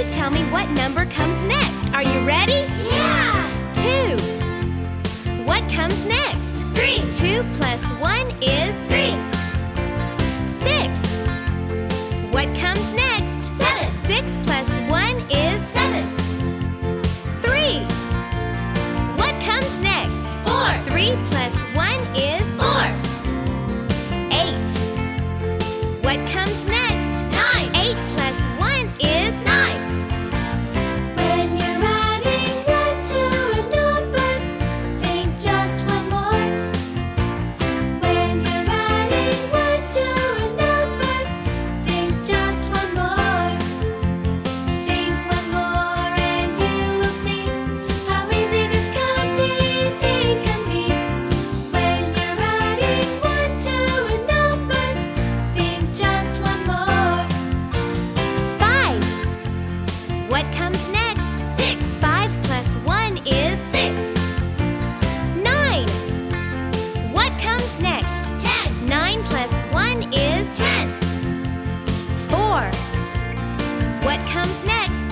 you tell me what number comes next. Are you ready? Yeah! 2. What comes next? 3. 2 plus 1 is 3. 6. What comes next? 7. 6 plus 1 is 7. 3. What comes next? 4. 3 plus 1 is 4. 8. What comes next? 9. 8 plus 1 is 9. When you're adding 1 to a number, think just one more. When you're adding 1 to a number, think just one more. Think one more and you will see how easy this counting thing can be. When you're adding 1 to a number, think just one more. 5. What comes next? 6. 5 plus 1 is 6. 9. What comes next? 10. 9 plus 1 is 10. 4. What comes next?